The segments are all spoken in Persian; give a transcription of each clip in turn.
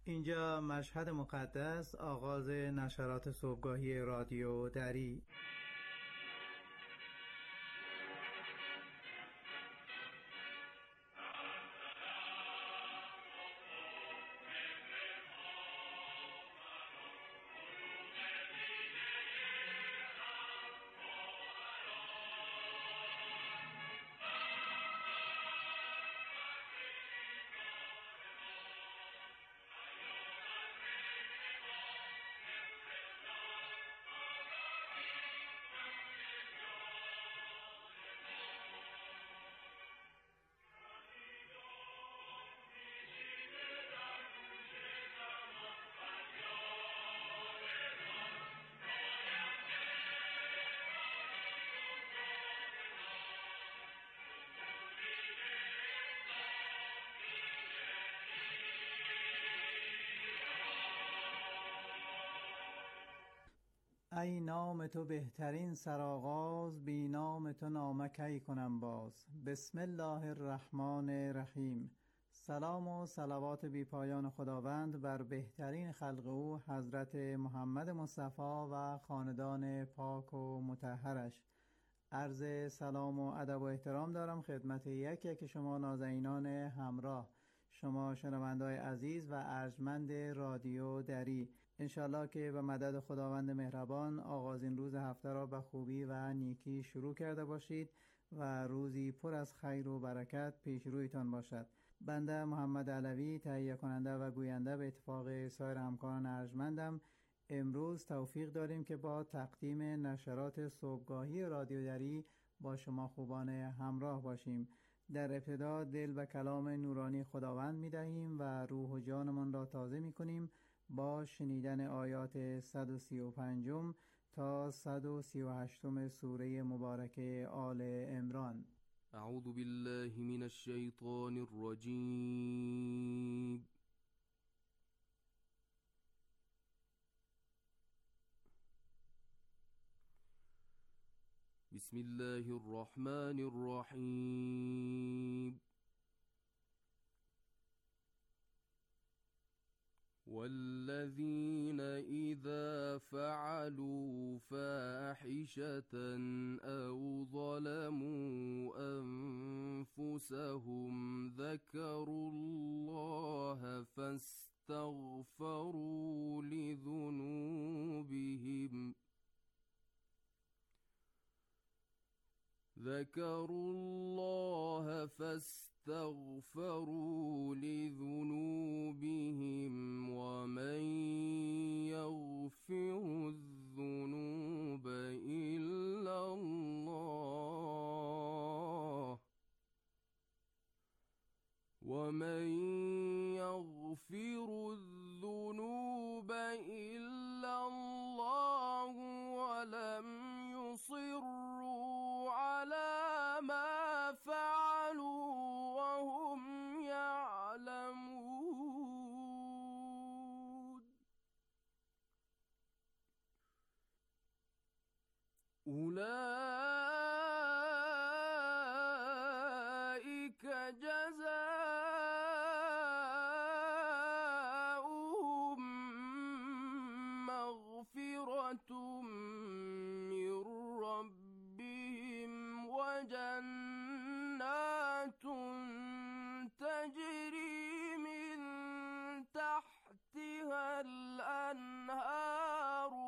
اینجا مشهد مقدس، آغاز نشرات صبحگاهی رادیو دری. ای نام تو بهترین سرآغاز، بی نام تو نامه کی کنم باز. بسم الله الرحمن الرحیم. سلام و صلوات بی پایان خداوند بر بهترین خلق او حضرت محمد مصطفی و خاندان پاک و مطهرش. عرض سلام و ادب و احترام دارم خدمت یک شما نازنینان همراه، شما شنونده‌های عزیز و ارجمند رادیو دری. انشالله که به مدد خداوند مهربان آغازین روز هفته را به خوبی و نیکی شروع کرده باشید و روزی پر از خیر و برکت پیش رویتان باشد. بنده محمد علوی، تهیه کننده و گوینده، به اتفاق سایر همکاران ارجمندم، امروز توفیق داریم که با تقدیم نشرات صبحگاهی رادیو دری با شما خوبان همراه باشیم. در ابتدا دل به کلام نورانی خداوند می دهیم و روح و جانمان را تازه می کنیم با شنیدن آیات 135 تا 138 سوره مبارکه آل عمران. اعوذ بالله من الشیطان الرجیم. بسم الله الرحمن الرحیم. والذين إذا فعلوا فاحشة أو ظلموا أنفسهم ذكروا الله فاستغفروا لذنوبهم ومن يغفر الذنوب إلا الله ولم يصروا على ما فعلوا وهم يعلمون. أولئك جزاؤهم مغفرة من ربهم وجنات تجري من تحتها الأنهار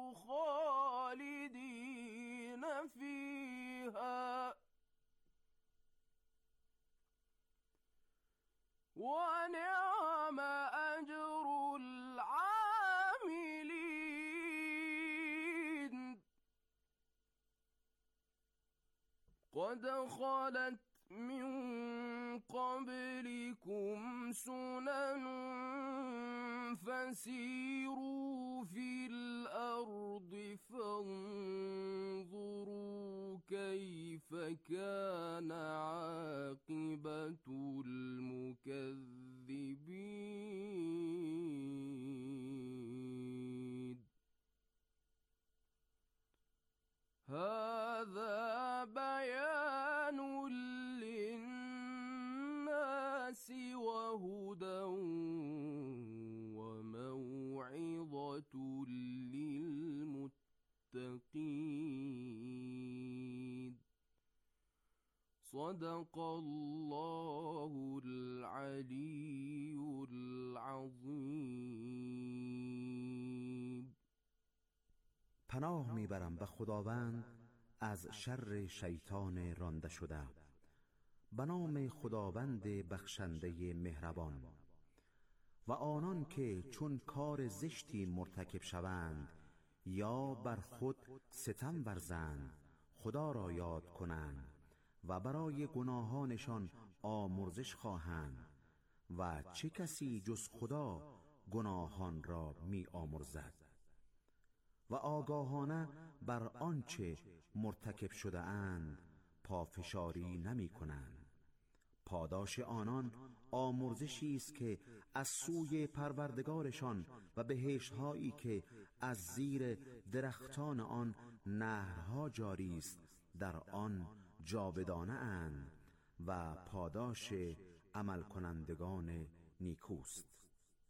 خالدين فيها ونعم أجر العاملين. قد خلت من قبلكم سنن فسيروا في الأرض فانظروا كيف كان عاقبة المكذبين. هذا بيان للناس وهدى وموعظة صدق الله العلی العظیم. پناه میبرم به خداوند از شر شیطان رانده شده. به نام خداوند بخشنده مهربان. و آنان که چون کار زشتی مرتکب شوند یا بر خود ستم ورزند خدا را یاد کنند و برای گناهانشان آمرزش خواهند و چه کسی جز خدا گناهان را می آمرزد و آگاهانه بر آنچه مرتکب شده اند پافشاری نمی کنند. پاداش آنان آمرزشی است که از سوی پروردگارشان و بهشت‌هایی که از زیر درختان آن نهرها جاری است در آن جاودانه اند و پاداش عمل کنندگان نیکوست.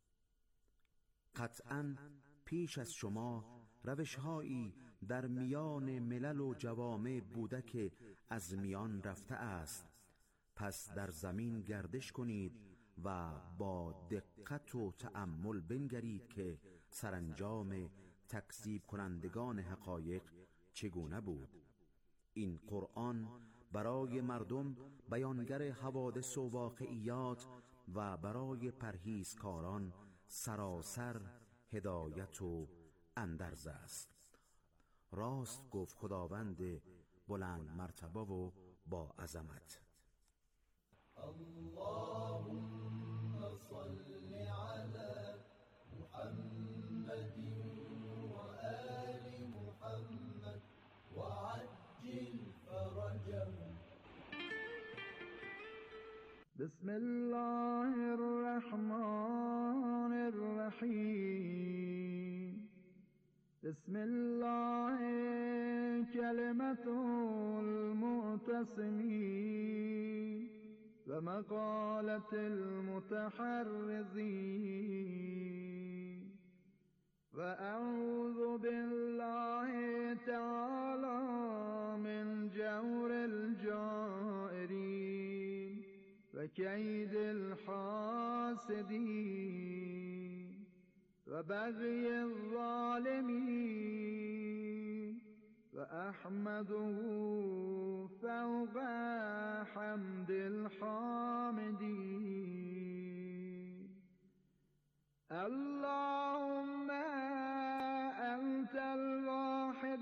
قطعاً پیش از شما روش‌هایی در میان ملل و جوامع بوده که از میان رفته است. پس در زمین گردش کنید و با دقت و تأمل بنگرید که سرانجام تکذیب کنندگان حقایق چگونه بود. این قرآن برای مردم بیانگر حوادث و واقعیات و برای پرهیزکاران سراسر هدایت و اندرز است. راست گفت خداوند بلند مرتبه و با عظمت. اللهم صل على محمد وآل محمد وعجل فرجهم. بسم الله الرحمن الرحیم. بسم الله کلمة المعتصمین و مقالة المتحرزین و اعوذ بالله تعالی من جور الجائرین و کید الحاسدین و بغی الظالمین و احمده فوق حمد الحامدین. اللهم انت الواحد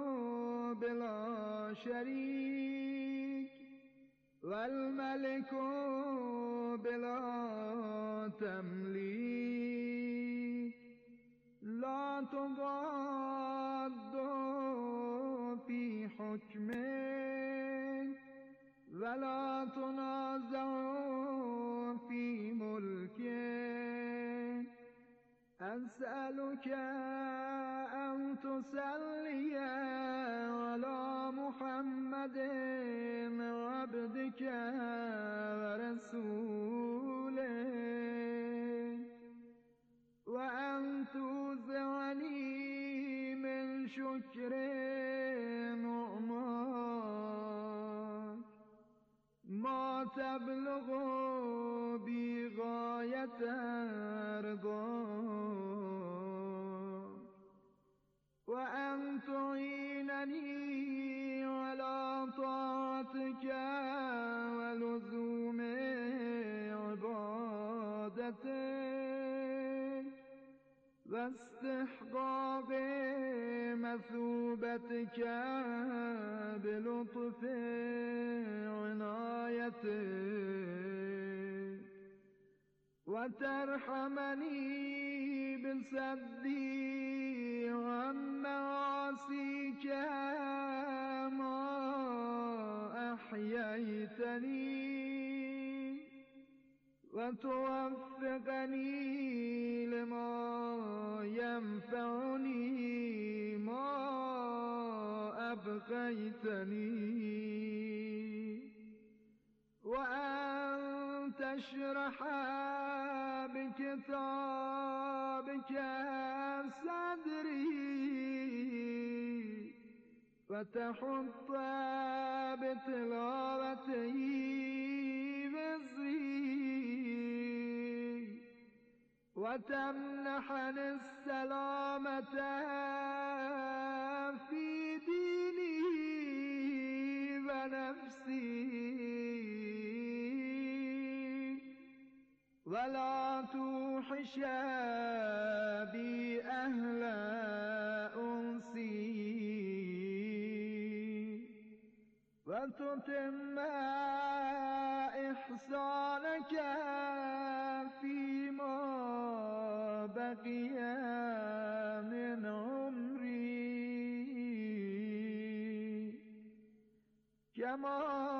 بلا شریک والملك بلا تملیک لا تضاد في حكمك ولا تنازع في ملكك. أسألك أن تصلي على محمد عبدك ورسولك وأن توزعني من شكر نعماك ما تبلغ بي غاية رضاك وأن تعينني على طاعتك ولزوم عبادتك واستحقاق مثوبتك بلطف عنايتك وترحمني بصدي عن معاصيك ما أحييتني وتوفقني لما ينفعني ما أبقيتني وأن تشرح بكتابك صدري وتحط بتلاوته وزري وتمنحني السلامة في ديني ونفسي ولا توحش بي أهل أنسي وتتم إحسانك فيما بقي من عمري كما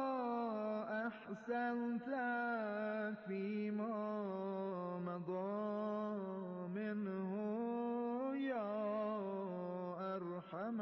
أحسنت فيما مضى منه يا أرحم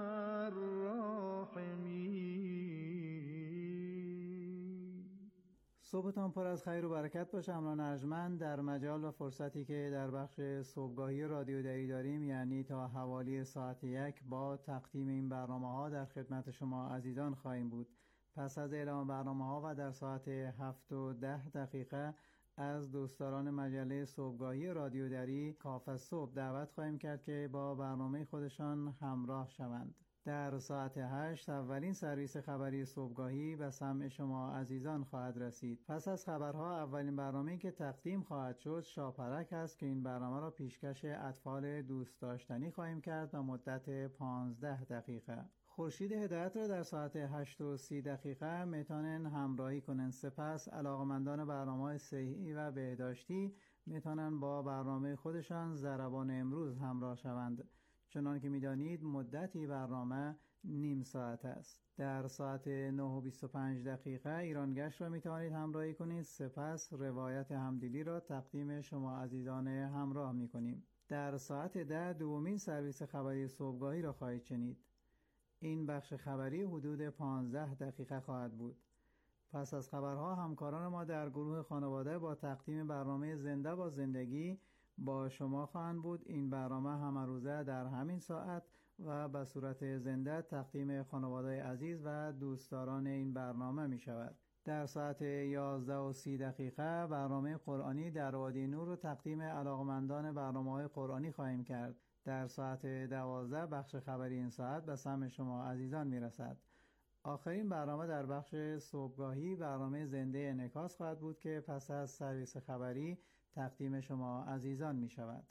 الراحمين. صبحتان پر از خیر و برکت باشه همراهان ارجمند. در مجال و فرصتی که در بخش صبحگاهی رادیو دری داریم، یعنی تا حوالی ساعت 1 با تقدیم این برنامه‌ها در خدمت شما عزیزان خواهیم بود. پس از اعلام برنامه‌ها و در ساعت 7:10 از دوستداران مجله صبحگاهی رادیو دری کاف الصبح دعوت خواهیم کرد که با برنامه خودشان همراه شوند. در ساعت 8 اولین سرویس خبری صبحگاهی به سمع شما عزیزان خواهد رسید. پس از خبرها اولین برنامه‌ای که تقدیم خواهد شد شاپرک است که این برنامه را پیشکش اطفال دوست داشتنی خواهیم کرد و مدت 15 دقیقه. خورشید هدایت را در ساعت 8:30 میتونن همراهی کنن. سپس علاقمندان برنامه صحی و بهداشتی میتونن با برنامه خودشان ضربان امروز همراه شوند. چنان که میدانید مدتی برنامه نیم ساعت است. در ساعت 9:25 ایرانگشت را میتوانید همراهی کنید. سپس روایت همدلی را تقدیم شما عزیزان همراه میکنیم. در ساعت 10 دومین سرویس خبری صبحگاهی را خواهید شنید. این بخش خبری حدود 15 دقیقه خواهد بود. پس از خبرها همکاران ما در گروه خانواده با تقدیم برنامه زنده با زندگی با شما خواهند بود. این برنامه همه روزه در همین ساعت و به صورت زنده تقدیم خانواده عزیز و دوستداران این برنامه می شود. در ساعت 11:30 برنامه قرآنی در وادی نور رو تقدیم علاقمندان برنامه‌های قرآنی خواهیم کرد. در ساعت 12 بخش خبری این ساعت به سمع شما عزیزان می رسد. آخرین برنامه در بخش صبحگاهی برنامه زنده انعکاس خواهد بود که پس از سرویس خبری تقدیم شما عزیزان می شود.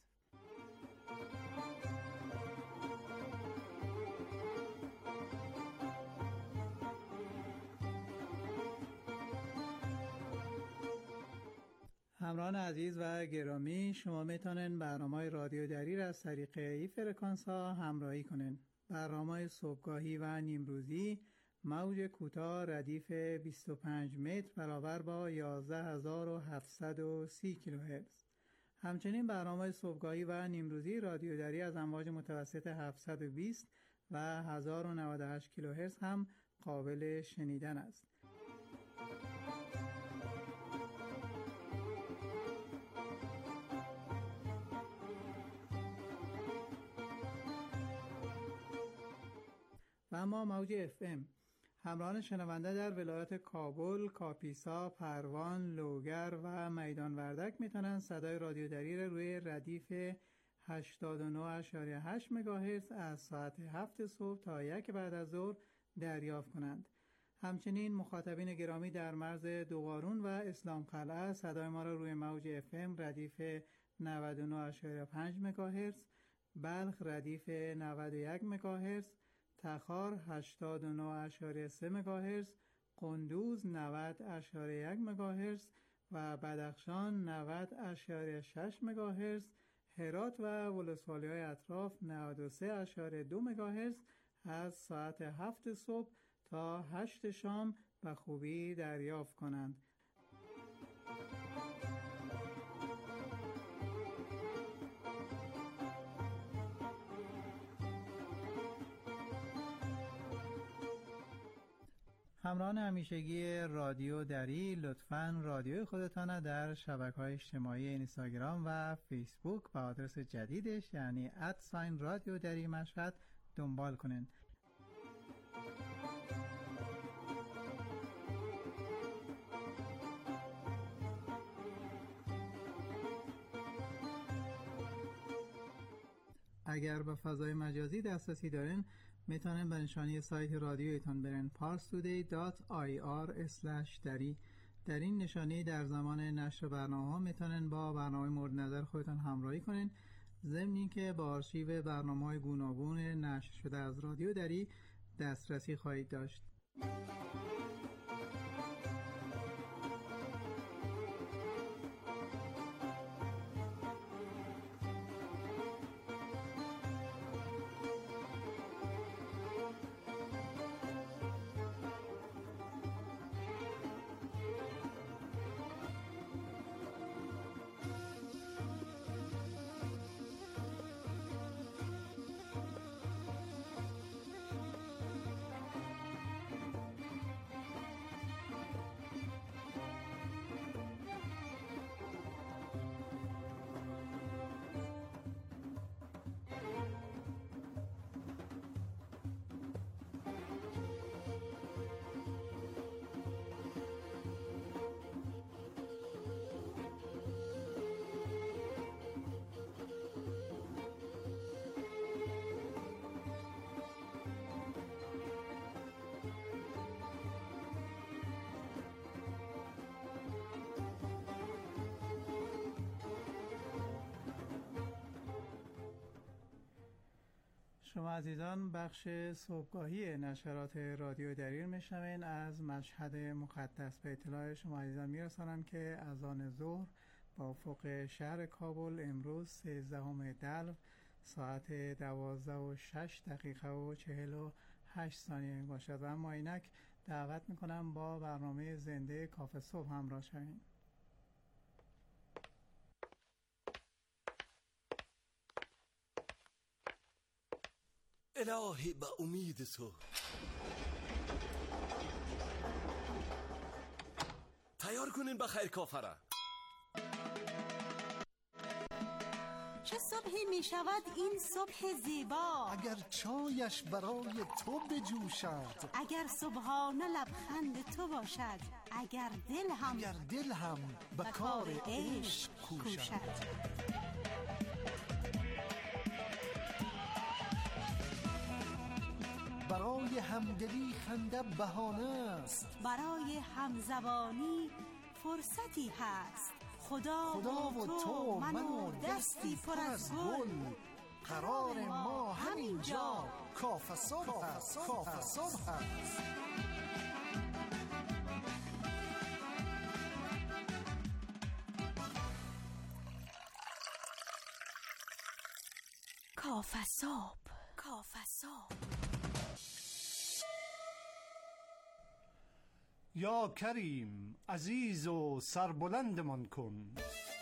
همراهان عزیز و گرامی، شما میتونن برنامه رادیو دری را از طریق این فرکانس ها همراهی کنن. برنامه صبحگاهی و نیمروزی موج کوتاه ردیف 25 متر برابر با 11730 کیلوهرتز. همچنین برنامه صبحگاهی و نیمروزی رادیو دری از امواج متوسط 720 و 1098 کیلوهرتز هم قابل شنیدن است. و اما موج FM همراهان شنونده در ولایت کابل، کاپیسا، پروان، لوگر و میدان وردک میتونن صدای رادیو دری را روی ردیف 89.8 مگاهرتز از ساعت 7 صبح تا 1 بعد از ظهر دریافت کنند. همچنین مخاطبین گرامی در مرز دوقارون و اسلام قلعه صدای ما را روی موج FM ردیف 99.5 مگاهرتز، بلخ ردیف 91 مگاهرتز، تخار 89.3 مگاهرتز، قندوز 90.1 مگاهرتز و بدخشان 90.6 مگاهرتز، هرات و ولسوالی‌های اطراف 93.2 مگاهرتز از ساعت 7 صبح تا 8 شام به خوبی دریافت کنند. همراهان همیشگی رادیو دری، لطفاً رادیوی خودتان در شبکه‌های اجتماعی اینستاگرام و فیسبوک با آدرس جدیدش یعنی @رادیو دری مشهد دنبال کنین. اگر به فضای مجازی دسترسی دارین میتونین به نشانی سایت رادیویتون برین parstoday.ir/dari. در این نشانی در زمان نشر برنامه ها میتونین با برنامه مورد نظر خودتون همراهی کنین، ضمن اینکه با آرشیو برنامه‌های گوناگون نشر شده از رادیو دری دسترسی خواهید داشت. شما عزیزان بخش صبحگاهی نشرات رادیو دری میشنوین. از مشهد مقدس به اطلاع شما عزیزان میرسانم که اذان ظهر با افق شهر کابل امروز 13 دلو ساعت 12:06:48 باشد و اما اینک دعوت میکنم با برنامه زنده کافه صبح همراه شوین. الهی به امید تو تیار کنین بخیر کافره. چه صبحی می شود این صبح زیبا، اگر چایش برای تو بجوشد، اگر صبحانه لبخند تو باشد، اگر دل هم به کار عشق کوشد. برای همدلی خنده بهانه است، برای همزبانی فرصتی هست. خدا و تو من و دستی پر از گل، قرار ما همینجا کافه صبح است. کافه صبح. یا کریم عزیز و سربلندمان کن،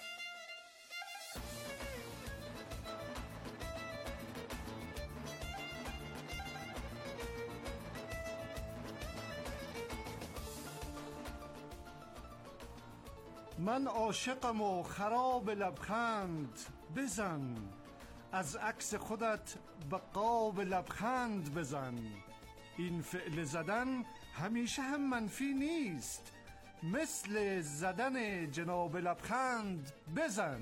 من عاشقم و خراب لبخند بزن، از عکس خودت به قاب لبخند بزن. این فعل زدن همیشه هم منفی نیست، مثل زدن جناب لبخند بزن.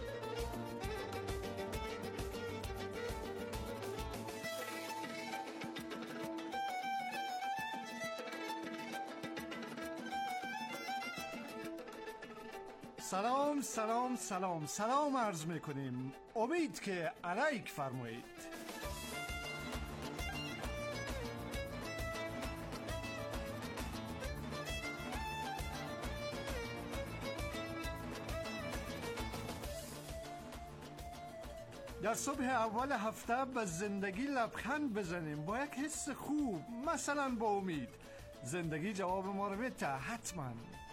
سلام عرض میکنیم. امید که علیک فرمایید. در صبح اول هفته به زندگی لبخند بزنیم با یک حس خوب، مثلا با امید. زندگی جواب ما رو میده حتما.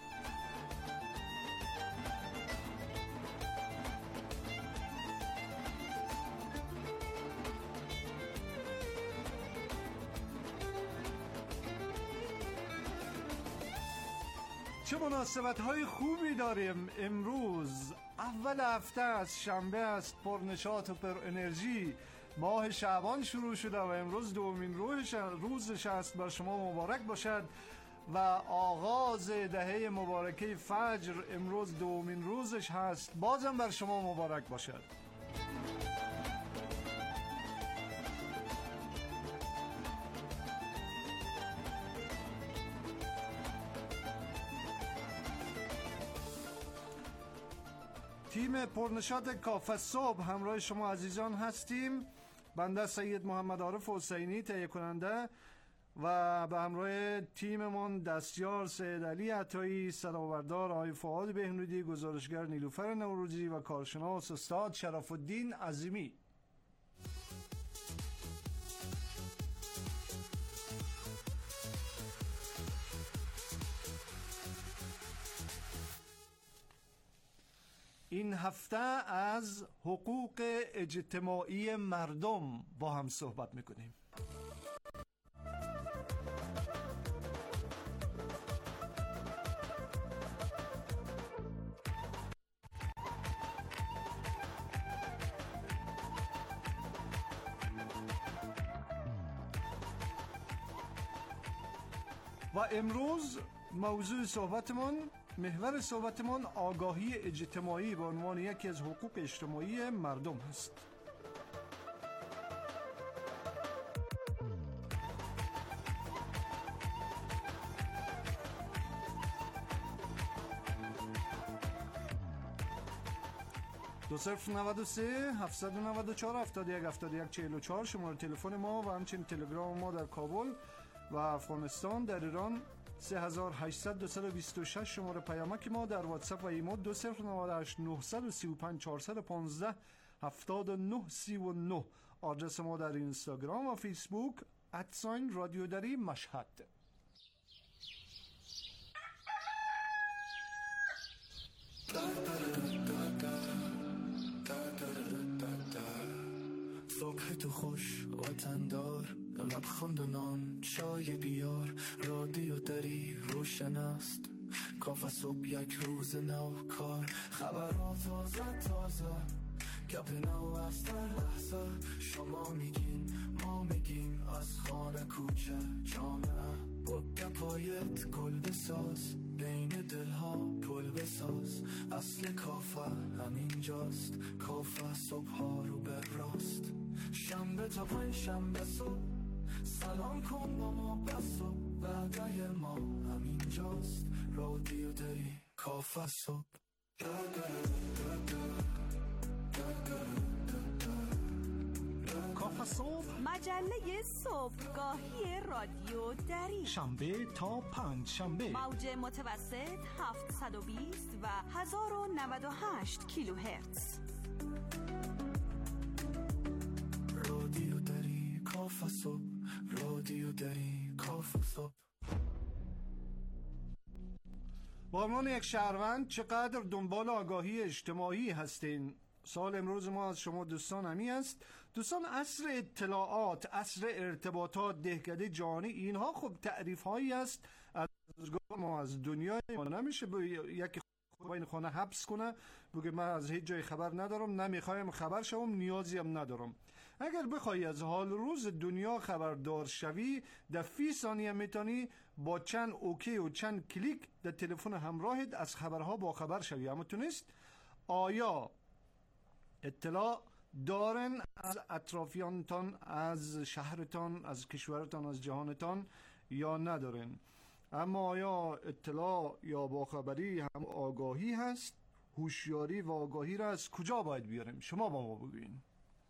چه مناسبت‌های خوبی داریم امروز. اول هفته از شنبه است، پرنشاط و پر انرژی. ماه شعبان شروع شده و امروز دومین روزش است. بر شما مبارک باشد و آغاز دهه مبارکه فجر امروز دومین روزش هست. بازم بر شما مبارک باشد. تیم پرنشاط کافه صبح همراه شما عزیزان هستیم. بنده سید محمد عارف حسینی تهیه کننده و به همراه تیممون دستیار سید علی عطایی، صدابردار آقای فؤاد بهنودی، گزارشگر نیلوفر نوروزی و کارشناس استاد شرف الدین عظیمی. این هفته از حقوق اجتماعی مردم با هم صحبت میکنیم. و امروز موضوع محور صحبتمان آگاهی اجتماعی به عنوان یکی از حقوق اجتماعی مردم است. دو 093 794 71 71 44 شماره تلفن ما و همچنین تلگرام ما در کابل و افغانستان. در ایران 3800 226 شماره پیامک ما. در واتساپ و ایمو 2098 935 415 7939. آدرس ما در اینستاگرام و فیسبوک @رادیو دری مشهد. صبح تو خوش وطندار، لبخند و نان چای بیار، رادیو دری روشن است، کافه صبح یک روز نو کار، خبرها تازه گپ نو از در لحظه، شما میگین ما میگیم، از خانه کوچه جامعه، با گپایت گل بساز، بین دلها پل بساز، اصل کافه همینجاست، کافه صبح ها رو به راست، شنبه تا پنج شنبه صبح، سلام کن با ما بس و وعده ما همینجاست، رادیو دری کافه صبح. کافه صبح، مجله صبحگاهی رادیو دری، شنبه تا پنج شنبه، موج متوسط 720 و 1098 کیلوهرتز. رادیو دری کافه صبح، رادیو دری کافه صبح. با عنوان یک شهروند چقدر دنبال آگاهی اجتماعی هستین؟ سوال امروز ما از شما دوستان همی است. دوستان، عصر اطلاعات، عصر ارتباطات، دهکده جهانی، اینها خب تعریف هایی است از ما از دنیای ما. نمیشه یکی با این خانه حبس کنه بگه من از هیچ جای خبر ندارم، نمیخوایم خبر شوم، نیازی هم ندارم. اگر بخوای از حال روز دنیا خبردار شوی، در فی ثانیه میتونی با چند اوکی و چند کلیک در تلفن همراهت از خبرها با خبر شوی. اما تونست آیا اطلاع دارن از اطرافیانتان، از شهرتان، از کشورتان، از جهانتان یا ندارن؟ اما آیا اطلاع یا باخبری هم آگاهی هست؟ هوشیاری و آگاهی را از کجا باید بیاریم؟ شما با ما بگوین.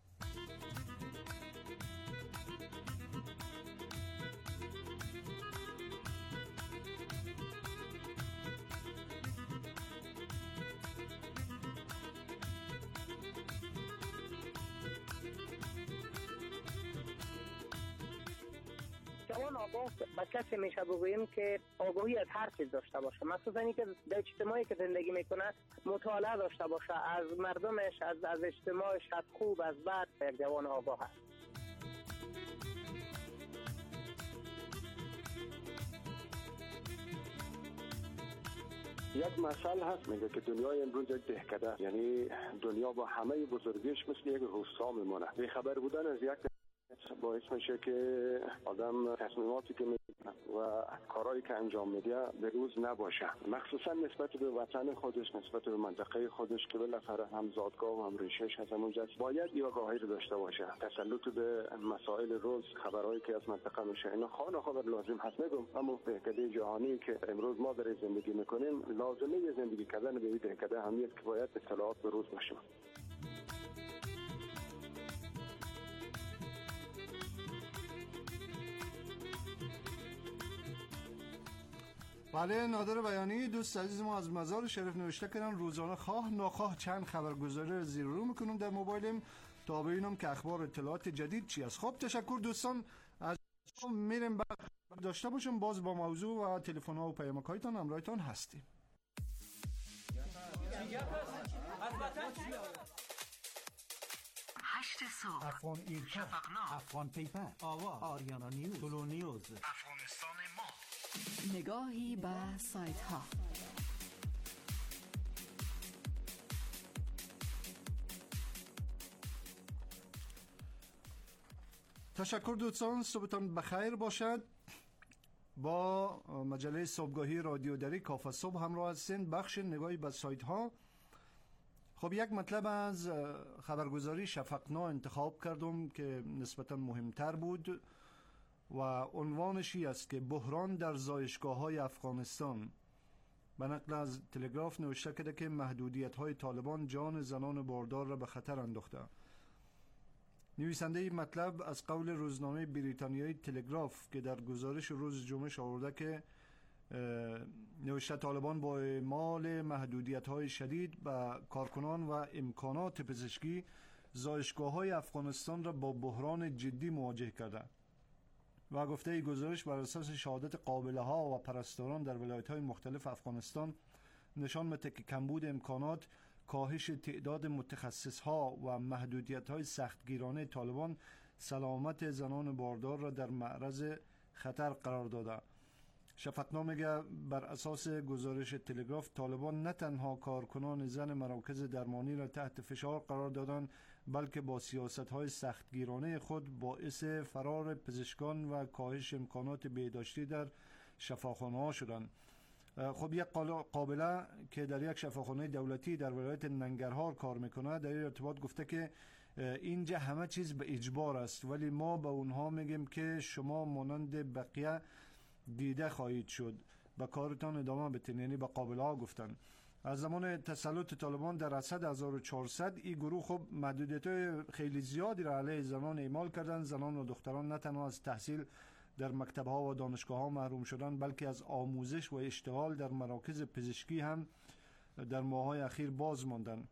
جوان آگاه به کسی میشه بگوییم که آگاهی از هر چیز داشته باشه، مخصوصا اینکه در اجتماعی که زندگی میکنه مطالعه داشته باشه از مردمش، از اجتماعش، از خوب از بد. یک جوان آگاه هست. یک مثل هست میگه که دنیای امروز یک دهکده، یعنی دنیا با همه بزرگیش مثل یک روستا میمونه. بی خبر بودن از یک باعث میشه که آدم تصمیماتی که میگیره و کارهایی که انجام میده به روز نباشه، مخصوصا نسبت به وطن خودش، نسبت به منطقه خودش که بالاخره هم زادگاه و هم ریشه‌اش هست همونجاست. باید یه آگاهی رو داشته باشه، تسلط به مسائل روز، خبرهایی که از منطقه میشه، اینا خانه لازم هست. میگم اما دهکده جهانی که امروز ما در زندگی میکنیم، لازمه زندگی کردن به این دهکده همیست که باید اطلاعات به روز باشه. بله، نادر بیانی دوست عزیز ما از مزار شریف نوشته کردن روزانه خواه ناخواه چند خبرگزاری زیر رو میکنم در موبایلم تا ببینم که اخبار اطلاعات جدید چی است. خب تشکر دوستان، از میریم داشته باشم باز با موضوع و تلفن ها و پیامک هایتان همراهتان هستیم. هشت صبح، افغان ایرکا، شفقنامه، افغان پیپر، آواز، آریانا نیوز، تولو نیوز، افغانستان ما. نگاهی به سایت ها. تشکر دوستان، صبحتان بخیر باشد. با مجله صبحگاهی رادیو دری کافه صبح همراه هستین. بخش نگاهی به سایت ها. خب یک مطلب از خبرگزاری شفقنا انتخاب کردم که نسبتا مهمتر بود و عنوانشی است که بحران در زایشگاه های افغانستان. به نقل از تلگراف نوشته کرده که محدودیت های طالبان جان زنان باردار را به خطر انداخته. نویسنده این مطلب از قول روزنامه بریتانیایی تلگراف که در گزارش روز جمعه آورده که نوشته طالبان با اعمال محدودیت‌های شدید به کارکنان و امکانات پزشکی زایشگاه‌های افغانستان را با بحران جدی مواجه کرده و گفته این گزارش بر اساس شهادت قابله‌ها و پرستاران در ولایت‌های مختلف افغانستان نشان می‌دهد که کمبود امکانات، کاهش تعداد متخصص‌ها و محدودیت‌های سختگیرانه طالبان سلامت زنان باردار را در معرض خطر قرار داده. شفقنا میگه بر اساس گزارش تلگراف طالبان نه تنها کارکنان زن مراکز درمانی را تحت فشار قرار دادند، بلکه با سیاست‌های سختگیرانه خود باعث فرار پزشکان و کاهش امکانات بهداشتی در شفاخانه‌ها شدند. خب یک قابله که در یک شفاخانه دولتی در ولایت ننگرهار کار میکنه در این ارتباط گفته که اینجا همه چیز به اجبار است، ولی ما به اونها میگیم که شما مانند بقیه دیده خواهید شد، به کارتان ادامه بدین. یعنی به قابله ها گفتن. از زمان تسلط طالبان در اسد 1400 این گروه خب محدودیت خیلی زیادی را علیه زنان اعمال کردن. زنان و دختران نه تنها از تحصیل در مکتب‌ها و دانشگاه‌ها محروم شدن، بلکه از آموزش و اشتغال در مراکز پزشکی هم در ماه‌های اخیر باز ماندن.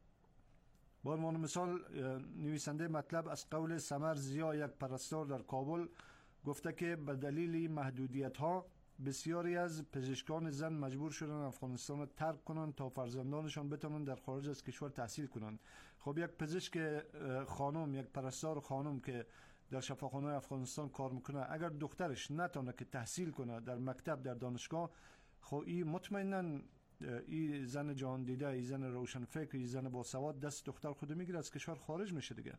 با عنوان مثال نویسنده مطلب از قول سمر زیا، یک پرستار در کابل، گفته که به دلیل محدودیت‌ها بسیاری از پزشکان زن مجبور شدن افغانستان را ترک کنند تا فرزندانشان بتوانند در خارج از کشور تحصیل کنند. خب یک پزشک خانم، یک پرستار خانم که در شفاخانه افغانستان کار میکنه، اگر دخترش نتونه که تحصیل کنه در مکتب، در دانشگاه، خب این مطمئناً این زن جهان دیده، این زن روشن فکر، این زن با سواد دست دختر خود میگیره، از کشور خارج میشه دیگه،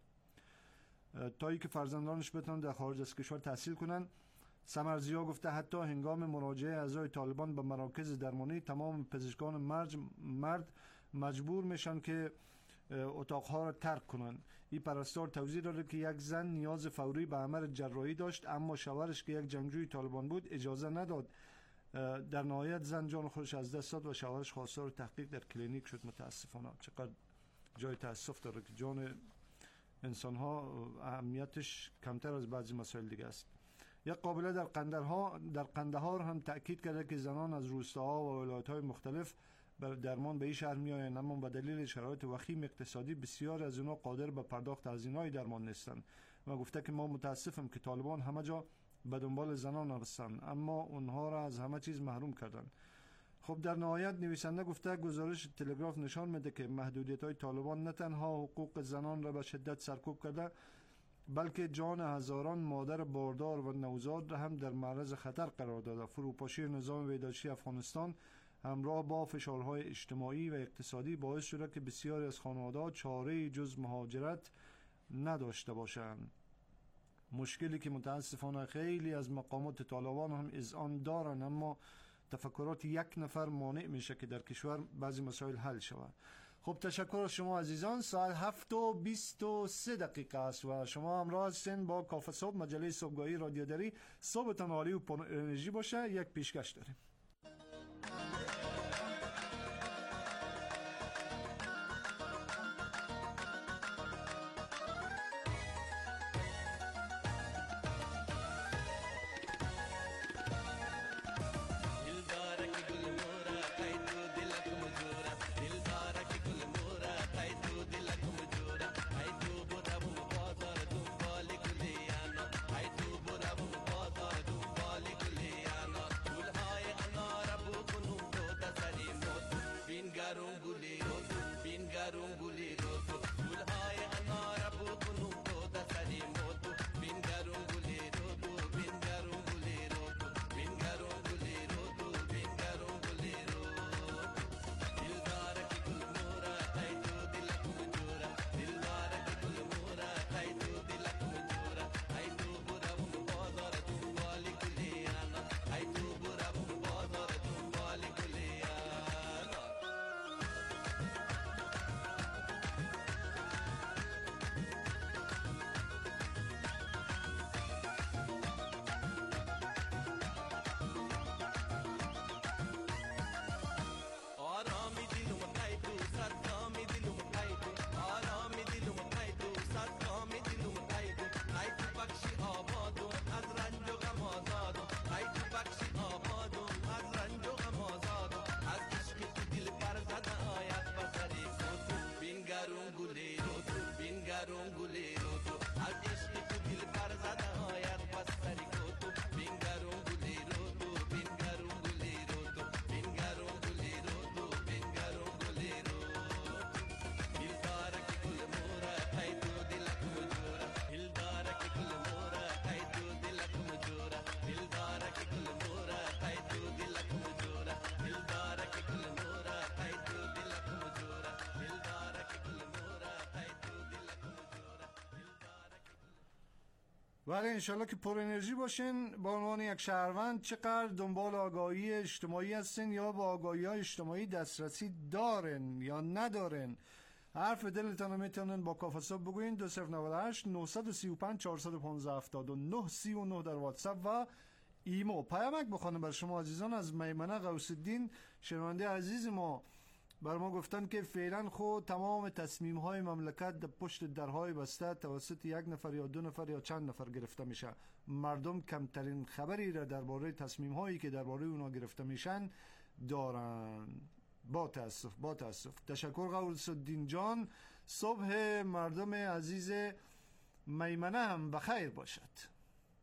تا ای که فرزندانش بتونن در خارج از کشور تحصیل کنن. سمرزیا گفته حتی هنگام مراجعه اعضای طالبان به مراکز درمانی تمام پزشکان مرد مجبور میشن که اتاقها را ترک کنن. این پرستار توضیح داده که یک زن نیاز فوری به عمل جراحی داشت، اما شوهرش که یک جنگجوی طالبان بود اجازه نداد. در نهایت زن جان خودش از دست داد و شوهرش خواستار تحقیق در کلینیک شد. متاسفانه چقدر جای تاسف داره که جان انسان ها اهمیتش کمتر از بعضی مسائل دیگه است. یک قابله در قندهار هم تأکید کرده که زنان از روستاها و ولایت‌های مختلف بر درمان به این شهر میآیند، اما به دلیل شرایط وخیم اقتصادی بسیار از اونها قادر به پرداخت هزینه‌های درمان نیستند و گفته که ما متاسفم که طالبان همه جا به دنبال زنان هستند، اما اونها را از همه چیز محروم کردند. خب در نهایت نویسنده گفته گزارش تلگراف نشان میده که محدودیت‌های طالبان نه تنها حقوق زنان را به شدت سرکوب کرده، بلکه جان هزاران مادر باردار و نوزاد را هم در معرض خطر قرار داده. فروپاشی نظام بهداشتی افغانستان همراه با فشارهای اجتماعی و اقتصادی باعث شده که بسیاری از خانواده‌ها چاره‌ای جز مهاجرت نداشته باشند. مشکلی که متاسفانه خیلی از مقامات طالبان هم اذعان دارن، اما تفکرات یک نفر مانع میشه که در کشور بعضی مسائل حل شود. خب تشکر از شما عزیزان. ساعت 7:23 است و شما همراه هستین با کافه صبح، مجله صبحگاهی رادیو دری. صبحتان عالی و پر انرژی باشه. یک پیشکش داریم. ولی انشالله که پر انرژی باشین. با عنوان یک شهروند چقدر دنبال آگاهی اجتماعی هستین یا با آگاهی های اجتماعی دسترسی دارن یا ندارن؟ حرف دلتان رو میتونن با کافه صبح بگوین. 2098 935 415 79 39 در واتساپ و ایمو. پیامک بخوانم بر شما عزیزان از میمنه غوث الدین، شنونده عزیز ما. بر ما گفتن که فعلا خود تمام تصمیم های مملکت در پشت درهای بسته توسط یک نفر یا دو نفر یا چند نفر گرفته میشه. مردم کمترین خبری را درباره تصمیم هایی که درباره اونا گرفته میشن دارن. با تاسف. تشکر غوث الدین جان. صبح مردم عزیز میمنه هم بخیر باشد.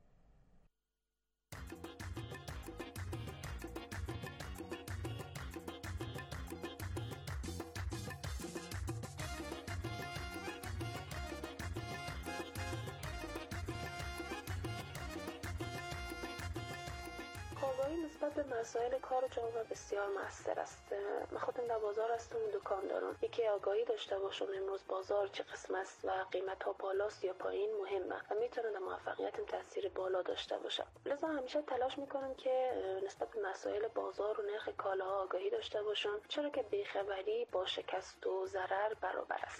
آگاهی نسبت به مسائل کار جامعه بسیار موثر است. من خودم در بازار هستم و دکان دارم. یکی آگاهی داشته باشم امروز بازار چه قسم است و قیمت ها بالاست یا پایین مهمه و میتونه در موفقیتم تاثیر بالا داشته باشه. لذا همیشه تلاش میکنم که نسبت به مسائل بازار و نرخ کالاها آگاهی داشته باشم، چرا که بیخبری با شکست و ضرر برابر است.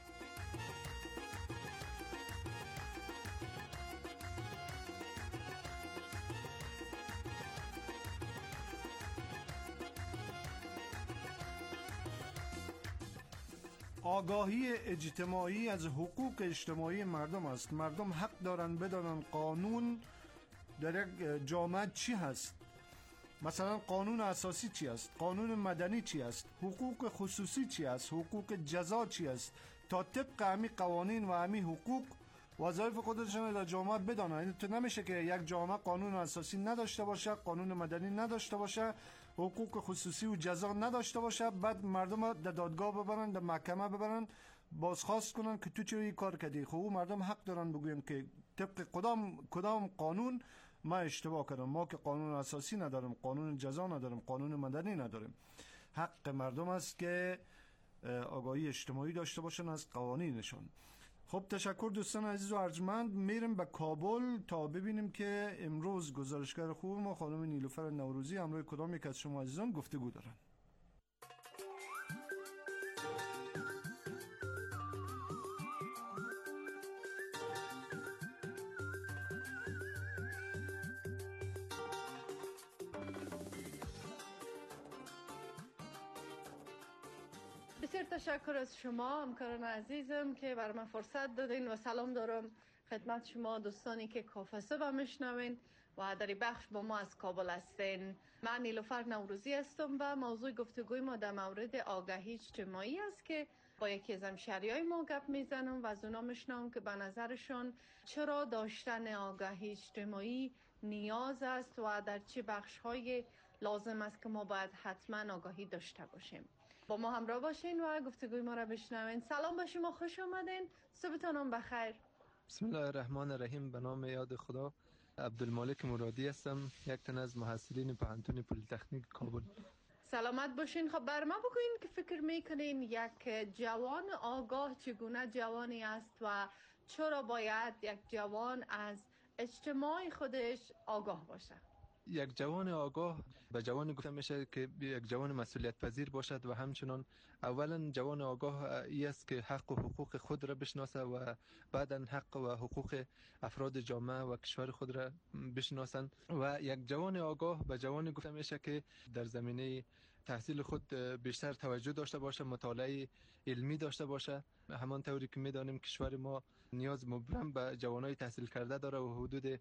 آگاهی اجتماعی از حقوق اجتماعی مردم است. مردم حق دارند بدانند قانون در یک جامعه چی هست. مثلا قانون اساسی چی است، قانون مدنی چی است، حقوق خصوصی چی است، حقوق جزا چی است، تا طبق همی قوانین و همی حقوق وظایف خودشون در جامعه بدانند. تو نمیشه که یک جامعه قانون اساسی نداشته باشه، قانون مدنی نداشته باشه، حقوق خصوصی و جزا نداشته باشه، بعد مردم در دادگاه ببرن، در محکمه ببرن، بازخواست کنن که تو چرا این کار کردی. خب مردم حق دارن بگوین که طبق کدام قانون ما اشتباه کردم. ما که قانون اساسی نداریم، قانون جزا نداریم، قانون مدنی نداریم. حق مردم است که آگاهی اجتماعی داشته باشن از قوانینشون. خب خب تشکر دوستان عزیز و ارجمند. میریم به کابل تا ببینیم که امروز گزارشگر خوب ما خانم نیلوفر نوروزی همراه کدام یک از شما عزیزان گفتگو دارن. بسیار تشکر از شما همکاران عزیزم که بر من فرصت دادین و سلام دارم خدمت شما دوستانی که کافه صبح میشنوین و در بخش با ما از کابل هستین. من نیلوفر نوروزی هستم و موضوع گفتگوی ما در مورد آگاهی اجتماعی است که با یکی از همشهریای ما گپ میزنم و از اونا میشنوم که به نظرشون چرا داشتن آگاهی اجتماعی نیاز است و در چه بخش‌های لازم است که ما باید حتما آگاهی داشته باشیم. با ما همراه باشین و گفتگوی ما را بشنوین. سلام به شما، خوش آمدین، صبحتان بخیر. بسم الله الرحمن الرحیم. به نام یاد خدا. عبدالمالک مرادی هستم، یک تن از محصلین پوهنتون پلی‌تکنیک کابل. سلامت باشین. خب بر ما بگوین که فکر میکنین یک جوان آگاه چگونه جوانی است و چرا باید یک جوان از اجتماع خودش آگاه باشه؟ یک جوان آگاه به جوان گفته میشه که یک جوان مسئولیت پذیر باشد و همچنان اولا جوان آگاه ای است که حق و حقوق خود را بشناسه و بعدا حق و حقوق افراد جامعه و کشور خود را بشناسند. و یک جوان آگاه به جوان گفته میشه که در زمینه تحصیل خود بیشتر توجه داشته باشه، مطالعه علمی داشته باشه. همانطوری که میدانیم کشور ما نیاز مبرم به جوانای تحصیل کرده داره و حدود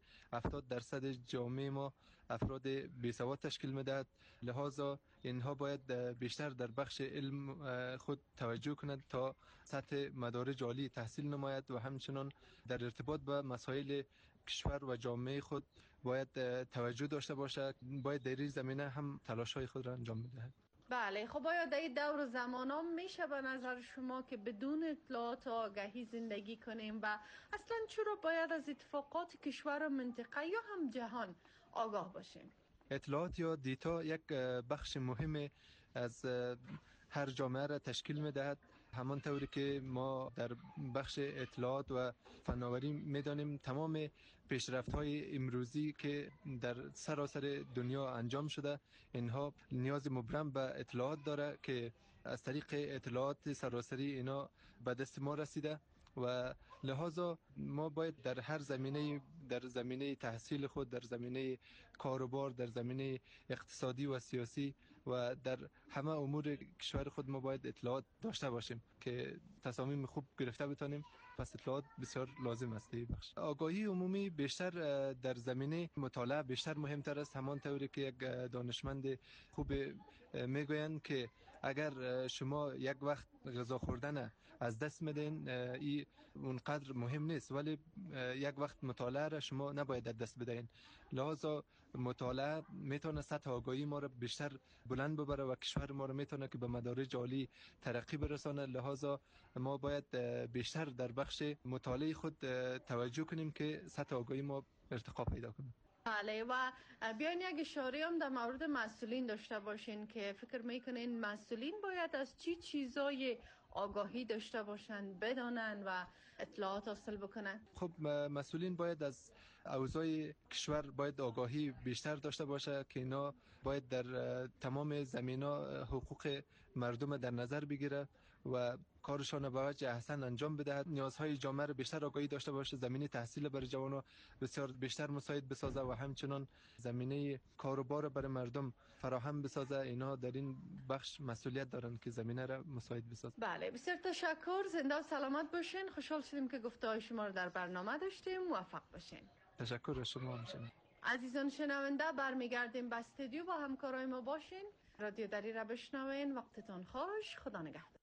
70% جامعه ما افراد بیسواد تشکیل میدهد. لذا اینها باید بیشتر در بخش علم خود توجه کنند تا سطح مدارج عالی تحصیل نماید و همچنان در ارتباط به مسائل کشور و جامعه خود باید توجه داشته باشد. باید در این زمینه هم تلاش‌های خود را انجام بدهد. بله، خب آیا در این دور زمان ها میشه به نظر شما که بدون اطلاعات و آگاهی زندگی کنیم و اصلا چرا باید از اتفاقات کشور و منطقه یا هم جهان آگاه باشیم؟ اطلاعات یا دیتا یک بخش مهم از هر جامعه را تشکیل میدهد. همانطوری که ما در بخش اطلاعات و فناوری میدانیم تمام پیشرفت‌های امروزی که در سراسر دنیا انجام شده اینها نیاز مبرم به اطلاعات داره که از طریق اطلاعات سراسری اینا به دست ما رسیده و لذا ما باید در هر زمینه، در زمینه تحصیل خود، در زمینه کاروبار، در زمینه اقتصادی و سیاسی و در همه امور کشور خود ما باید اطلاعات داشته باشیم که تصامیم خوب گرفته بتانیم. پس اطلاعات بسیار لازم است. بخش آگاهی عمومی بیشتر در زمینه مطالعه بیشتر مهمتر است. همانطوری که یک دانشمند خوب میگویند که اگر شما یک وقت غذا خوردن از دست میدین این اونقدر مهم نیست، ولی یک وقت مطالعه را شما نباید از دست بدین. لذا مطالعه میتونه سطح آگاهی ما را بیشتر بلند ببره و کشور ما را میتونه که به مدارج عالی ترقی برسانه. لذا ما باید بیشتر در بخش مطالعه خود توجه کنیم که سطح آگاهی ما ارتقا پیدا کنه. بله، و بیاین یک اشاره هم در مورد مسئولین داشته باشین که فکر میکنین مسئولین باید از چی چیزای آگاهی داشته باشن، بدانن و اطلاعات حاصل بکنن؟ خب مسئولین باید از اوضاع کشور باید آگاهی بیشتر داشته باشه که اینا باید در تمام زمینا حقوق مردم در نظر بگیره و کارشان به وجه احسن انجام بدهد. نیازهای جامعه را بیشتر آگاهی داشته باشه، زمینه تحصیل برای جوانان بسیار بیشتر مساعد بسازه و همچنان زمینه کاروبار برای مردم فراهم بسازه. اینا در این بخش مسئولیت دارن که زمینه را مساعد بسازه. بله، بسیار تشکر. زنده و سلامت باشین. خوشحال شدیم که گفته‌های شما رو در برنامه داشتیم. موفق باشین. تشکر از شما همچنین. عزیزان شنونده، برمیگردیم به استودیو با همکارای ما باشین. رادیو دری را بشنوین. وقتتون خوش. خدا نگهدار.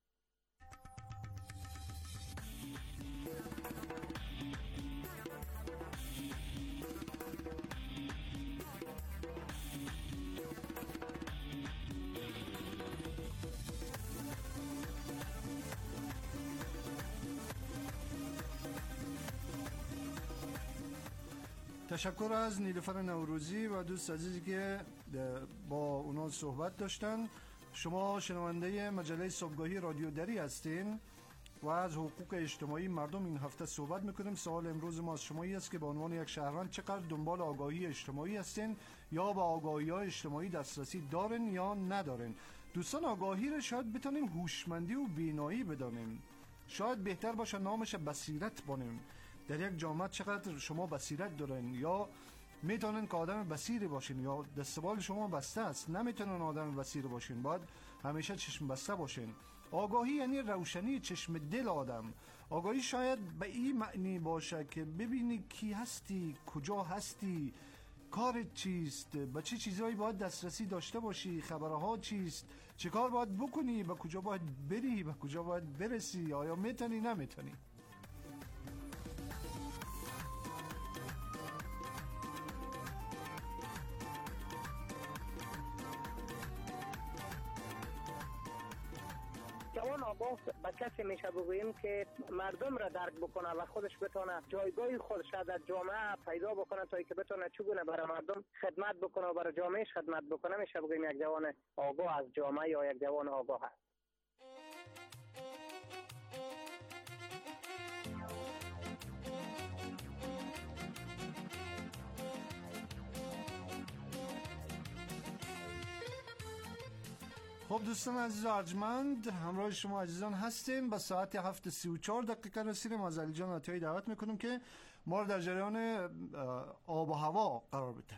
تشکر از نیلوفر نوروزی و دوست عزیزی که با اونا صحبت داشتن. شما شنونده مجله صبحگاهی رادیو دری هستین و از حقوق اجتماعی مردم این هفته صحبت میکنیم. سوال امروز ما از شما است که به عنوان یک شهروند چقدر دنبال آگاهی اجتماعی هستین یا به آگاهی‌های اجتماعی دسترسی دارین یا ندارین؟ دوستان، آگاهی را شاید بتونیم هوشمندی و بینایی بدانیم. شاید بهتر باشه نامش بصیرت بانیم. در یک جامعه چقدر شما بصیرت دارین؟ یا میتونن که آدم بصیری باشین یا دستبال شما بسته است؟ نمیتونن آدم بصیر باشین، باید همیشه چشم بسته باشین. آگاهی یعنی روشنی چشم دل آدم. آگاهی شاید به این معنی باشه که ببینی کی هستی، کجا هستی، کارت چیست، به چه چیزایی باید دسترسی داشته باشی، خبرها چیست، چه کار باید بکنی، به کجا باید بری، به کجا باید برسی، آیا میتونی نمیتونی. جوان آگاه به کسی میشه بگوییم که مردم را درک بکنه و خودش بتونه جایگاه خودش در جامعه پیدا بکنه تا که بتونه چگونه برای مردم خدمت بکنه و برای جامعهش خدمت بکنه. میشه بگوییم یک جوان آگاه از جامعه یا یک جوان آگاه است. خب دوستان عزیز و ارجمند، همراه شما عزیزان هستیم. به ساعت 7:34 رسیدیم. از علی جان عطایی دعوت میکنیم که ما رو در جریان آب و هوا قرار بدن.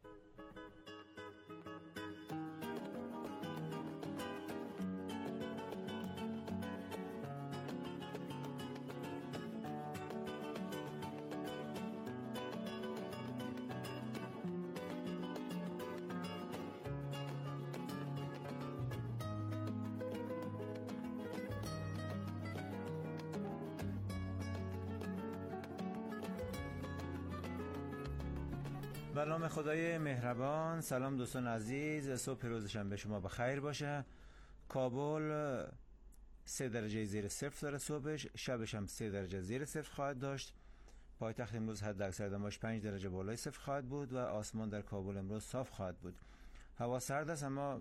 به نام خدای مهربان. سلام دوستان عزیز، صبح روزشان به شما بخیر باشه. کابل 3 درجه زیر صفر داره صبحش، شبش هم 3 درجه زیر صفر خواهد داشت. پایتخت امروز حد اکثر دماش 5 درجه بالای صفر خواهد بود و آسمان در کابل امروز صاف خواهد بود. هوا سرد است اما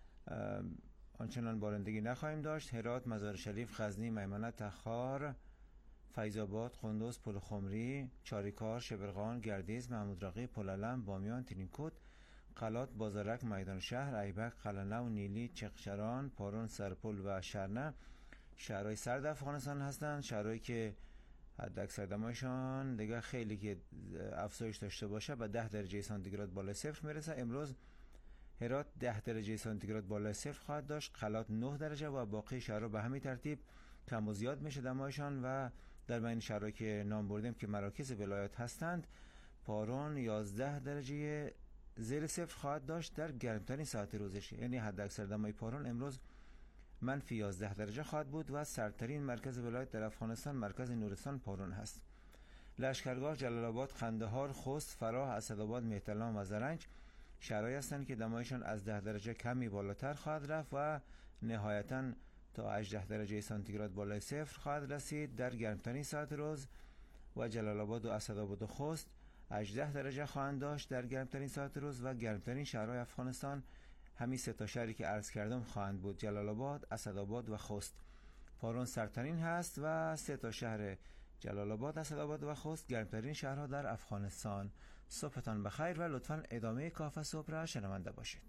آنچنان بارندگی نخواهیم داشت. هرات، مزار شریف، غزنی، میمنه، تخار، فیض‌آباد، قندوز، پل خمری، چاریکار، شبرغان، گردیز، محمود راقی، پلالم، بامیان، ترینکوت، قلات، بازارک، میدان شهر، ایبک، قلعه‌نو، نیلی، چغچران، پارون، سرپل و شرنه شهرهای سرد افغانستان هستند. شهرهایی که حد اکثر دمایشان دیگه خیلی که افزایش داشته باشه به 10 درجه سانتیگراد بالای صفر میرسه. امروز هرات 10 درجه سانتیگراد بالای صفر خواهد داشت، قلات 9 درجه و باقی شهرها به همین ترتیب کم و زیاد میشه دمایشان. و در بین شهرهایی که نام بردیم که مراکز ولایت هستند، پارون 11 درجه زیر صفر خواهد داشت در گرمترین ساعت روزش، یعنی حد اکثر دمای پارون امروز منفی 11 درجه خواهد بود و سردترین مرکز ولایت در افغانستان مرکز نورستان پارون هست. لشکرگاه، جلال آباد، قندهار، خوست، فراه، اسدآباد، مهترلام و زرنج شهرهایی هستند که دمایشان از 10 درجه کمی بالاتر خواهد رفت و نهایتاً تا 18 درجه سانتیگراد بالای صفر خواهد رسید در گرمترین ساعت روز. و جلال آباد و اسدآباد و خوست 18 درجه خواهند داشت در گرمترین ساعت روز و گرمترین شهرهای افغانستان همین 3 تا شهری که عرض کردم خواهند بود: جلال آباد، اسدآباد و خوست. پارون سردترین هست و 3 تا شهر جلال آباد، اسدآباد و خوست گرمترین شهرها در افغانستان. صبحتان بخیر و لطفاً ادامه کافه صبح را شنونده باشید.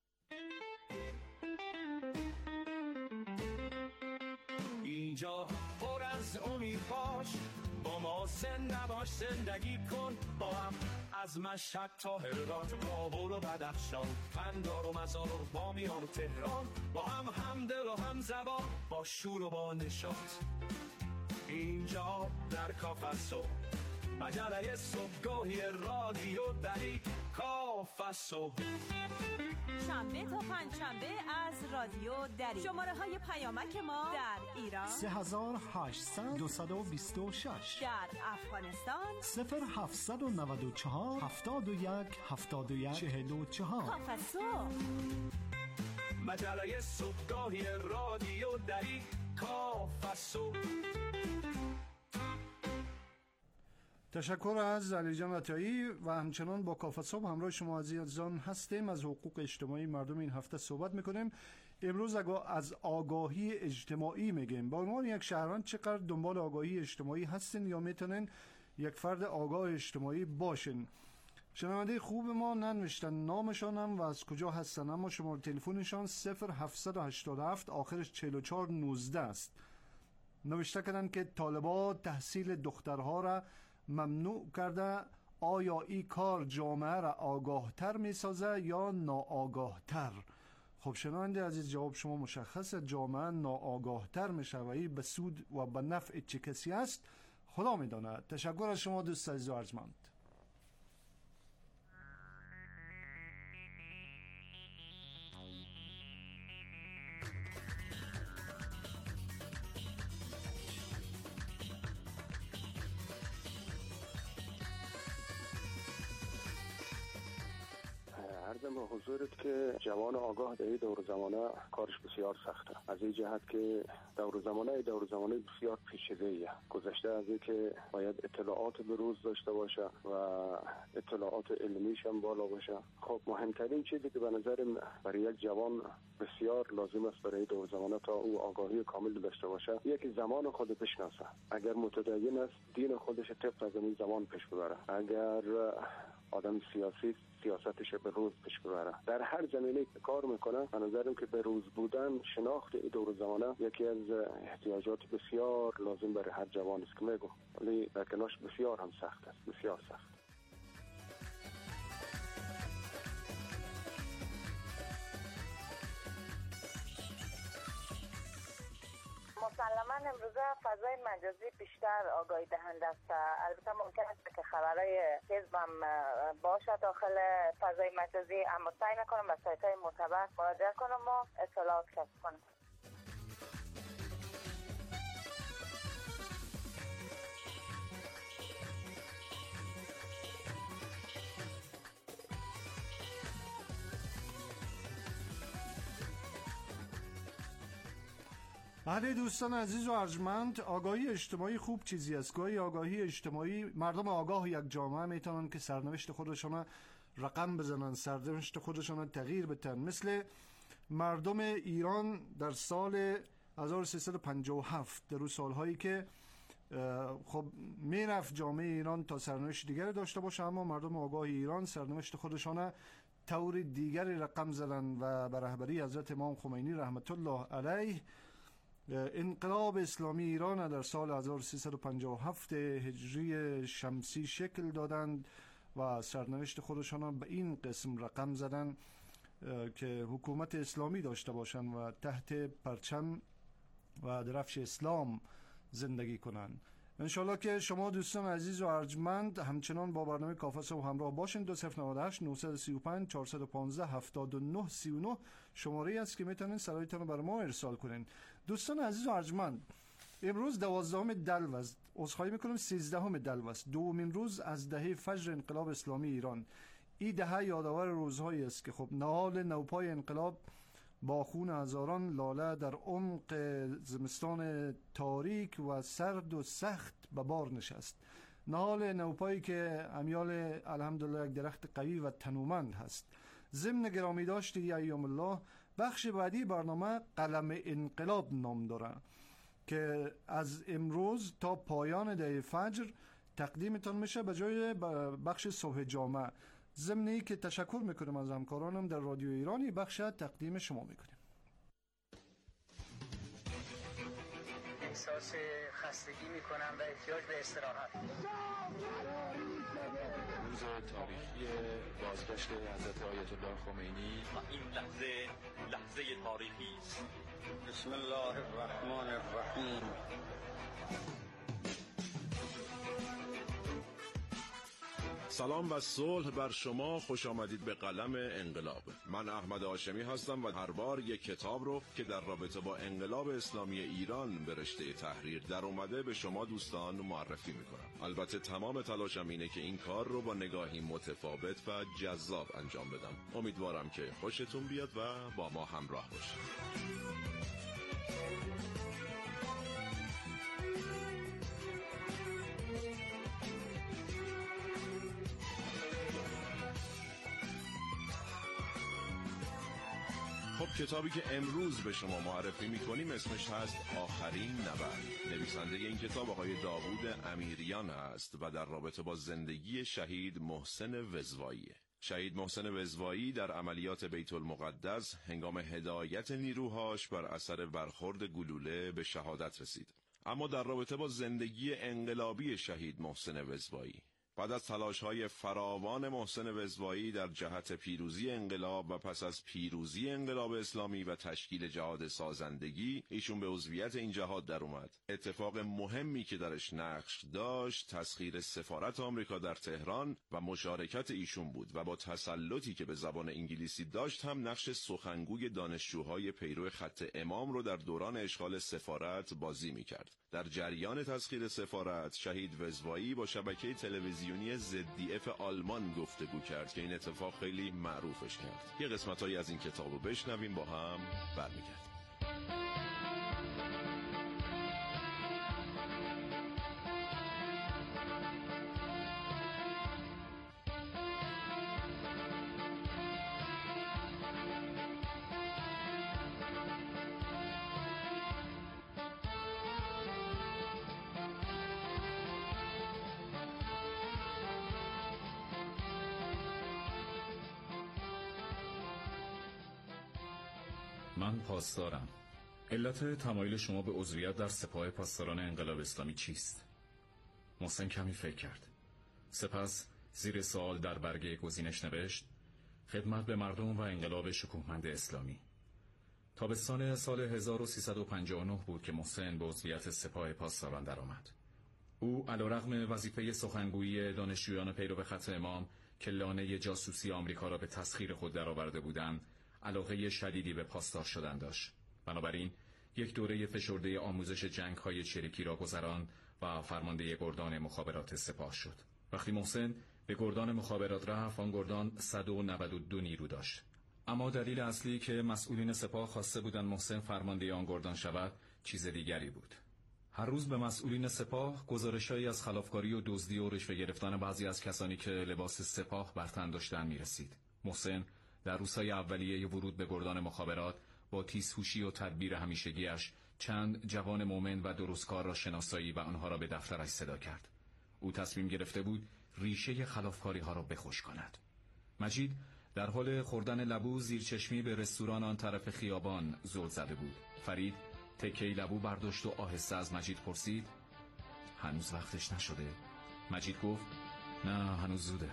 اینجا پر از امید باش، با ما زنده باش، زندگی کن با هم. از مشهد تا هرات، کابل و بدخشان، قندهار و مزار و بامیان و تهران، با هم دل و هم زبان، با شور و با نشاط. اینجا در کافه صبح، مجله صبحگاهی رادیو دری کافه صبح. شنبه تا پنجشنبه از رادیو دری. شماره های پیامک ما در ایران 3800 226، در افغانستان 0794 71 44. کافه صبح، مجله صبحگاهی رادیو دری کافه صبح. تشکر از علی جان عطایی و همچنان با کافه صبح همراه شما عزیزان هستیم. از حقوق اجتماعی مردم این هفته صحبت میکنیم. امروز از آگاهی اجتماعی میگیم. به عنوان یک شهروند چقدر دنبال آگاهی اجتماعی هستین یا میتونین یک فرد آگاه اجتماعی باشین؟ شنونده خوب ما ننوشتن نامشان هم و از کجا هستن، اما شماره تلفنشان 0787 آخرش 4419 است. نوشته کردن که طالبان تحصیل دخترها را ممنوع کرده. آیا این کار جامعه را آگاهتر می سازه یا ناآگاهتر؟ خب شنونده عزیز، جواب شما مشخصه، جامعه ناآگاهتر می شود. این به سود و به نفع چه کسی است خدا می داند. تشکر از شما دوست عزیز و ارجمند. عرضم به حضورت که جوان آگاه در این دور زمانه کارش بسیار سخته، از این جهت که دور زمانه بسیار پیچیده‌ایه. گذشته از این که باید اطلاعات بروز داشته باشه و اطلاعات علمیش هم بالا باشه. خب مهمترین چیزی که به نظر برای یک جوان بسیار لازم است برای دور زمانه تا او آگاهی کامل داشته باشه، یکی زمان خود بشناسه. اگر متدین است دین خودش طبق از این زمان پیش ببره، اگر آدم سیاسی سیاستش به روز پیش ببره. در هر زمینه که کار میکنه به نظرم که به روز بودن، شناخت این دور زمانه یکی از احتیاجات بسیار لازم برای هر جوان است که میگم، ولی در کنارش بسیار هم سخت است، بسیار سخت. مسلماً امروزه فضای مجازی بیشتر آگاهی دهنده است. البته ممکن است که خبرهای حزبم باشه داخل فضای مجازی، اما سعی میکنم به سایت‌های معتبر مراجعه کنم و اطلاعات کسب کنم. بله دوستان عزیز و ارجمند، آگاهی اجتماعی خوب چیزی است. گاهی آگاهی اجتماعی، مردم آگاه یک جامعه میتونن که سرنوشت خودشون رقم بزنن، سرنوشت خودشون تغییر بدن. مثل مردم ایران در سال 1357، در اون سالهایی که خب میرفت جامعه ایران تا سرنوشت دیگر داشته باشه، اما مردم آگاه ایران سرنوشت خودشون طور دیگری رقم زدن و به رهبری حضرت امام خمینی رحمت الله علیه انقلاب اسلامی ایران در سال 1357 هجری شمسی شکل دادند و سرنوشت خودشان به این قسم رقم زدن که حکومت اسلامی داشته باشند و تحت پرچم و درفش اسلام زندگی کنند. انشالله که شما دوستان عزیز و ارجمند همچنان با برنامه کافه و همراه باشین. 2098 935 415 7939 شماره است که میتونین سرایتان رو بر ما ارسال کنین. دوستان عزیز و ارجمند، امروز 12 دلو است، عذرخواهی میکنم 13 دلو است، دومین روز از دهه فجر انقلاب اسلامی ایران. این دهه یادآور روزهایی است که خب نهال نوپای انقلاب با خون هزاران لاله در عمق زمستان تاریک و سرد و سخت به بار نشست. نهال نوپایی که امیال الحمدلله یک درخت قوی و تنومند هست. ضمن گرامی داشتی ایام الله، بخش بعدی برنامه قلم انقلاب نام داره که از امروز تا پایان دهه فجر تقدیمتان میشه به جای بخش صبح جامعه. ضمنی که تشکر میکنم از همکارانم در رادیو ایرانی، بخش تقدیم شما میکنیم. احساس خستگی میکنم و احتیاج به استراحت. روز تاریخی بازگشت حضرت آیت الله خمینی و این لحظه تاریخی است. بسم الله الرحمن الرحیم. سلام و صلح بر شما، خوش آمدید به قلم انقلاب. من احمد هاشمی هستم و هر بار یک کتاب رو که در رابطه با انقلاب اسلامی ایران به رشته تحریر در اومده به شما دوستان معرفی میکنم. البته تمام تلاشم اینه که این کار رو با نگاهی متفاوت و جذاب انجام بدم. امیدوارم که خوشتون بیاد و با ما همراه باشید. خب کتابی که امروز به شما معرفی می‌کنیم اسمش هست آخرین نبرد. نویسنده این کتاب آقای داوود امیریان است و در رابطه با زندگی شهید محسن وزوایی. شهید محسن وزوایی در عملیات بیت المقدس هنگام هدایت نیروهاش بر اثر برخورد گلوله به شهادت رسید. اما در رابطه با زندگی انقلابی شهید محسن وزوایی، بعد از تلاش‌های فراوان محسن وزوایی در جهت پیروزی انقلاب و پس از پیروزی انقلاب اسلامی و تشکیل جهاد سازندگی، ایشون به عضویت این جهاد در اومد. اتفاق مهمی که درش نقش داشت تسخیر سفارت آمریکا در تهران و مشارکت ایشون بود و با تسلطی که به زبان انگلیسی داشت هم نقش سخنگوی دانشجوهای پیرو خط امام رو در دوران اشغال سفارت بازی می‌کرد. در جریان تسخیر سفارت شهید وزوایی با شبکه تلویزیونی ZDF آلمان گفتگو کرد که این اتفاق خیلی معروفش کرد. یه قسمتایی از این کتاب رو بشنویم با هم برمیگردیم. من پاسدارم. علت تمایل شما به عضویت در سپاه پاسداران انقلاب اسلامی چیست؟ محسن کمی فکر کرد. سپس زیر سوال در برگه گزینش نوشت: خدمت به مردم و انقلاب شکوهمند اسلامی. تابستان سال 1359 بود که محسن به عضویت سپاه پاسداران درآمد. او علیرغم وظیفه سخنگویی دانشجویان پیرو خط امام که لانه جاسوسی آمریکا را به تسخیر خود درآورده بودند، علاقه شدیدی به پاسدار شدن داشت. بنابراین یک دوره فشرده آموزش جنگ‌های چریکی را گذراند و فرمانده گردان مخابرات سپاه شد. وقتی محسن به گردان مخابرات رفت، آن گردان 192 نیرو داشت. اما دلیل اصلی که مسئولین سپاه خواسته بودند محسن فرمانده آن گردان شود چیز دیگری بود. هر روز به مسئولین سپاه گزارش‌هایی از خلافکاری و دزدی و رشوه گرفتن بعضی از کسانی که لباس سپاه بر تن داشتند می‌رسید. محسن در روزهای اولیه ورود به گردان مخابرات با تیزهوشی و تدبیر همیشگیش چند جوان مومن و درستکار را شناسایی و آنها را به دفترش صدا کرد. او تصمیم گرفته بود ریشه خلافکاری ها را بخشک کند. مجید در حال خوردن لبو زیر چشمی به رستوران آن طرف خیابان زل زده بود. فرید تکه‌ای لبو برداشت و آهسته از مجید پرسید: هنوز وقتش نشده؟ مجید گفت: نه، هنوز زوده.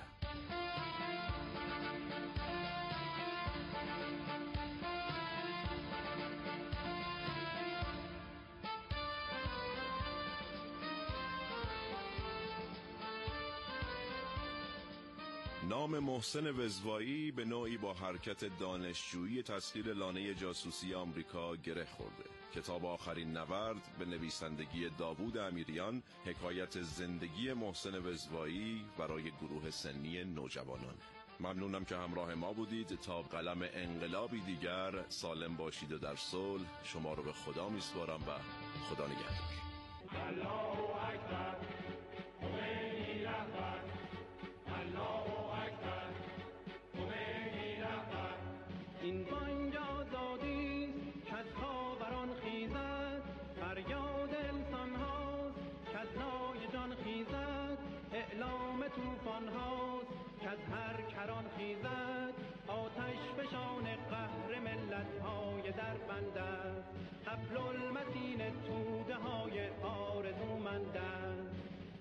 نام محسن وزوایی به نوعی با حرکت دانشجویی تسخیر لانه جاسوسی آمریکا گره خورده. کتاب آخرین نبرد به نویسندگی داوود امیریان حکایت زندگی محسن وزوایی برای گروه سنی نوجوانان. ممنونم که همراه ما بودید. تا قلم انقلابی دیگر سالم باشید و در صلح. شما رو به خدا میسپارم و خدا نگهدار. الله اکبر، خمینی رهبر. الله اکبر، خمینی رهبر. این بانگ آزادی که از خاوران خیزد، فریاد انسان هاست که از نای جان خیزد، اعلام طوفان هاست که از هر کران خیزد، آتش فشان قهر ملت های در بند است، حبل المتین توده های آرزومند است.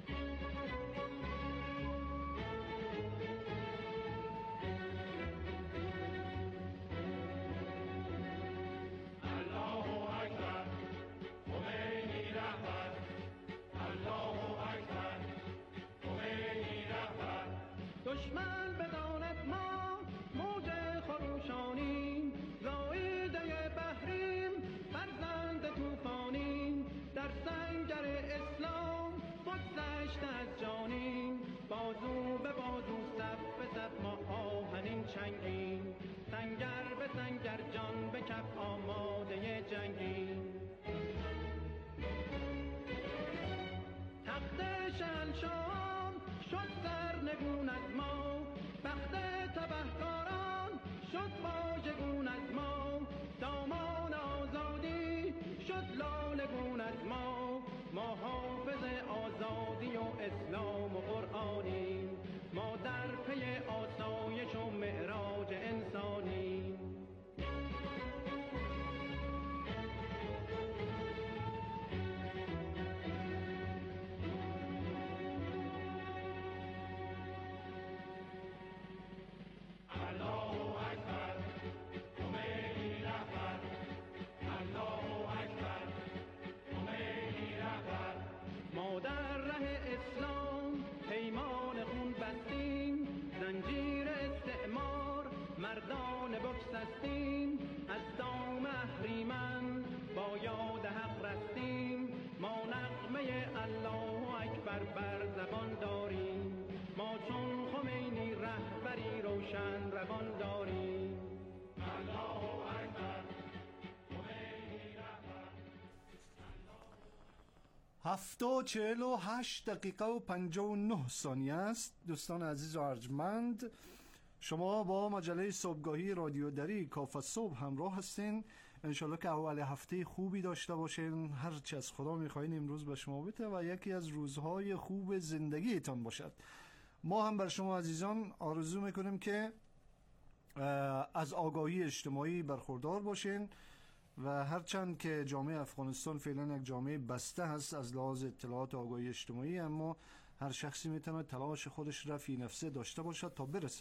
دشمن بداند ما موج خروشانیم، زایده بحریم، فرزند طوفانیم، در سنگر اسلام بگذشته از جانیم، بازو به بازو صف به صف ما آهنین چنگیم، سنگر به سنگر جان به کف آماده جنگیم. تخت شهنشاهان شد سرنگون از ما، بخت تبهکاران شد واژگون از ما، پی آسایش و معراج انسانی. ما در ره اسلام پیمان خون بستیم، زنجیر استعمار مردان بگسستیم، از دام اهریمن با یاد حق رستیم. ما نغمه الله اکبر بر زبان داریم، ما چون خمینی رهبری روشن روان داریم. الله اکبر. 7:48 دقیقه و 59 ثانیه است. دوستان عزیز و ارجمند، شما با مجله صبحگاهی رادیو دری کاف صبح همراه هستین. انشالله که اول هفته خوبی داشته باشین، هرچی از خدا میخواین امروز به شما بده و یکی از روزهای خوب زندگیتان باشد. ما هم بر شما عزیزان آرزو میکنیم که از آگاهی اجتماعی برخوردار باشین و هرچند که جامعه افغانستان فعلا یک جامعه بسته هست از لحاظ اطلاعات و آگاهی اجتماعی، اما هر شخصی میتونه تلاش خودش را فی نفسه داشته باشد تا برسه